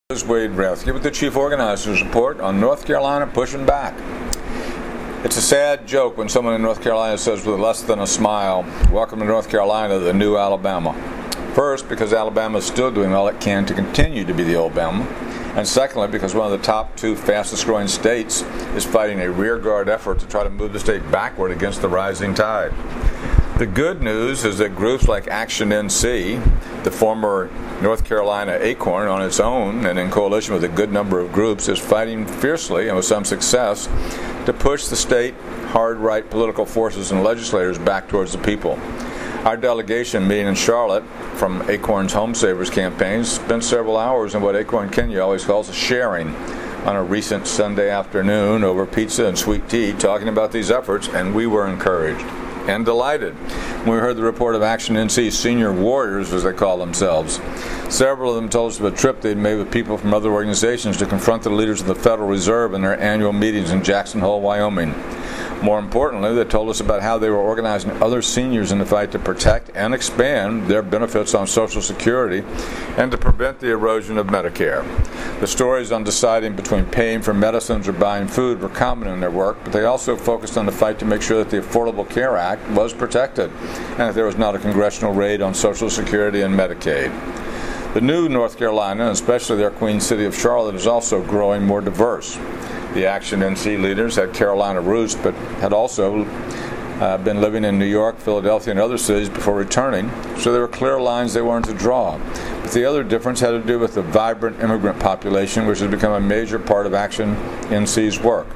This is Wade Rathke with the Chief Organizer's Report on North Carolina pushing back. It's a sad joke when someone in North Carolina says with less than a smile, "Welcome to North Carolina, the new Alabama." First, because Alabama is still doing all it can to continue to be the old Bama. And secondly, because one of the top two fastest growing states is fighting a rearguard effort to try to move the state backward against the rising tide. The good news is that groups like Action NC, the former North Carolina Acorn on its own and in coalition with a good number of groups, is fighting fiercely and with some success to push the state hard-right political forces and legislators back towards the people. Our delegation meeting in Charlotte from Acorn's Home Savers campaign spent several hours in what Acorn Kenya always calls a sharing on a recent Sunday afternoon over pizza and sweet tea, talking about these efforts, and we were encouraged and delighted when we heard the report of Action NC's senior warriors, as they call themselves. Several of them told us of a trip they'd made with people from other organizations to confront the leaders of the Federal Reserve in their annual meetings in Jackson Hole, Wyoming. More importantly, they told us about how they were organizing other seniors in the fight to protect and expand their benefits on Social Security and to prevent the erosion of Medicare. The stories on deciding between paying for medicines or buying food were common in their work, but they also focused on the fight to make sure that the Affordable Care Act was protected and that there was not a congressional raid on Social Security and Medicaid. The new North Carolina, and especially their Queen City of Charlotte, is also growing more diverse. The Action NC leaders had Carolina roots, but had also been living in New York, Philadelphia, and other cities before returning, so there were clear lines they wanted to draw. But the other difference had to do with the vibrant immigrant population, which has become a major part of Action NC's work.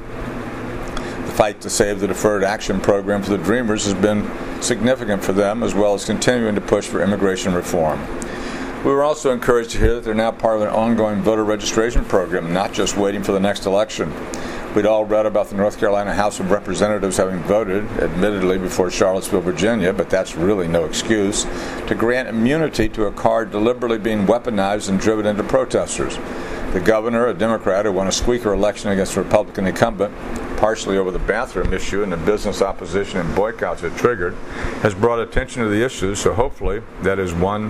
The fight to save the Deferred Action Program for the Dreamers has been significant for them, as well as continuing to push for immigration reform. We were also encouraged to hear that they're now part of an ongoing voter registration program, not just waiting for the next election. We'd all read about the North Carolina House of Representatives having voted, admittedly before Charlottesville, Virginia, but that's really no excuse, to grant immunity to a card deliberately being weaponized and driven into protesters. The governor, a Democrat who won a squeaker election against a Republican incumbent, partially over the bathroom issue and the business opposition and boycotts it triggered, has brought attention to the issue, so hopefully that is one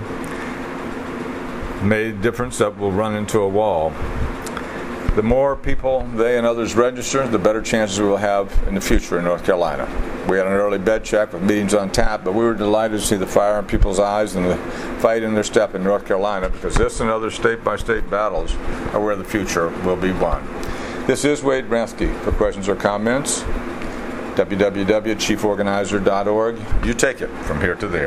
made difference that will run into a wall. The more people they and others register, the better chances we will have in the future in North Carolina. We had an early bed check with meetings on tap, but we were delighted to see the fire in people's eyes and the fight in their step in North Carolina, because this and other state-by-state battles are where the future will be won. This is Wade Rathke. For questions or comments, www.chieforganizer.org. You take it from here to there.